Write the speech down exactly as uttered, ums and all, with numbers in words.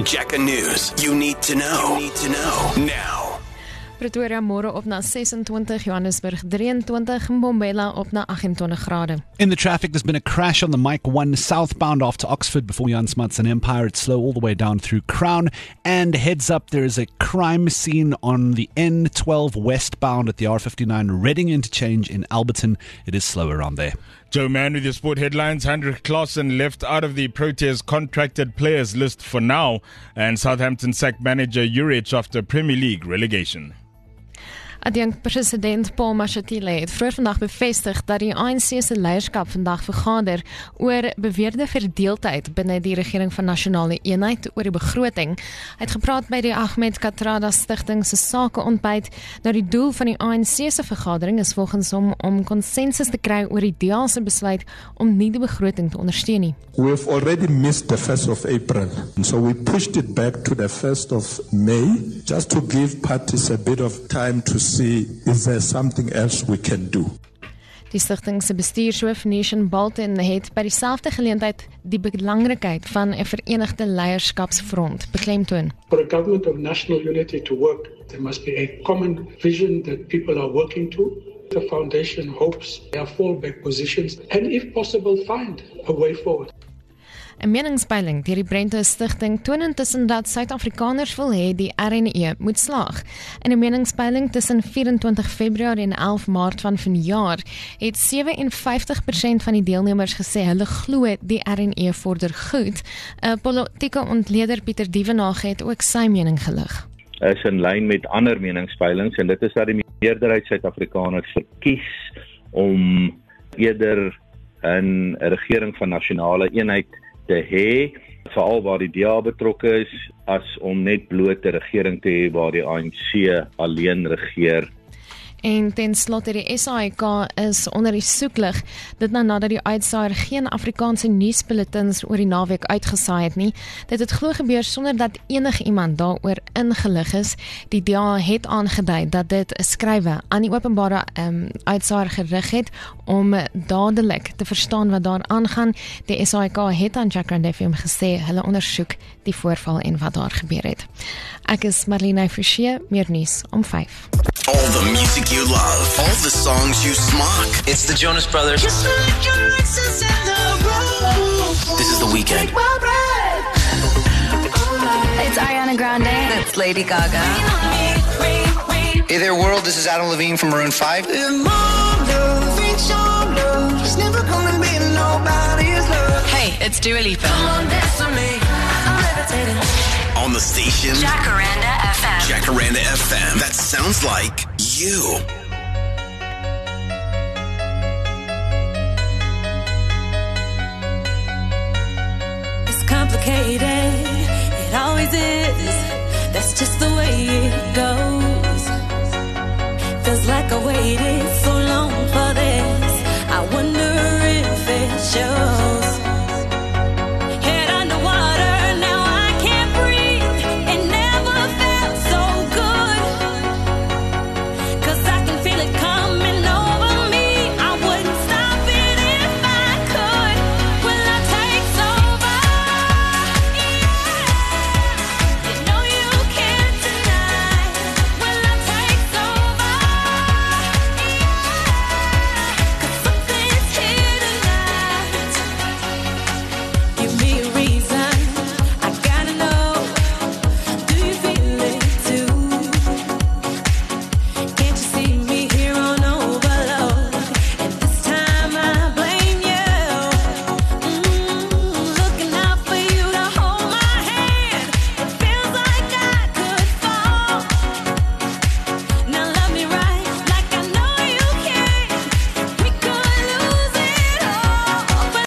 Jacker News. You need to know. You need to know now. Pretoria môre op na sesentwintig, Johannesburg drieëntwintig, Mbombela op na agt-en-twintig grade. In the traffic, there's been a crash on the Mike one southbound off to Oxford before Jan Smuts and Empire. It's slow all the way down through Crown. And heads up, there is a crime scene on the N twelve westbound at the R fifty-nine Reading interchange in Alberton. It is slow around there. Joe Mann with your sport headlines. Hendrik Claassen left out of the Proteas contracted players list for now. And Southampton sacked manager Juric after Premier League relegation. Adjunkt-president Paul Mashatile het vroeër vandag bevestig dat die A N C se leierskap vandag vergader oor beweerde verdeeldheid binne die regering van nasionale eenheid oor die begroting. Hy het gepraat by die Ahmed Kathrada Stichting se sakeontbyt. Nou die doel van die A N C se vergadering is volgens hom om konsensus te kry oor die D A se besluit om nie die begroting te ondersteun nie. We've already missed the first of April, so we pushed it back to the first of May, just to give parties a bit of time to see is there something else we can do. Die stigting se bestuurshoof Nation Bolton het by dieselfde geleentheid die belangrikheid van 'n verenigde leierskapsfront beklemtoon. For a government of national unity to work, there must be a common vision that people are working to. The foundation hopes their fallback positions and if possible find a way forward. 'n Meningspeiling deur die Brente Stichting toon intussen dat Suid-Afrikaners wil hê die R N E moet slaag. In 'n meningspeiling tussen vyf-en-twintig Februarie en elf Maart van vanjaar het sewe en vyftig persent van die deelnemers gesê hulle glo die R N E vorder goed. 'n Politieke ontleder Pieter Dievenage het ook sy mening gelig. Is in lyn met ander meningspeilings en dit is dat die meerderheid Suid-Afrikaners verkies om eerder 'n regering van nasionale eenheid te hê, veral waar die D A betrokke is, as om net bloot 'n regering te hê waar die A N C alleen regeer. En ten slotte die S A I K is onder die soeklig, dit nou nadat die uitsaaier geen Afrikaanse nuusbulletins oor die naweek uitgesaai het nie. Dit het glo gebeur sonder dat enige iemand daaroor ingelig is. Die D A het aangedui dat dit 'n skrywe aan die openbare um, uitsaaier gerig het om dadelik te verstaan wat daar aangaan. Die S A I K het aan Jacaranda F M gesê hulle ondersoek die voorval en wat daar gebeur het. Ek is Marlene Forsie, meer nuus om vyf. All the music you love, all the songs you smock. It's the Jonas Brothers. This is The Weeknd. It's Ariana Grande. It's Lady Gaga. Hey there, world. This is Adam Levine from Maroon five. Hey, it's Dua Lipa. On the station, Jacaranda F M. Jacaranda F M. That sounds like you.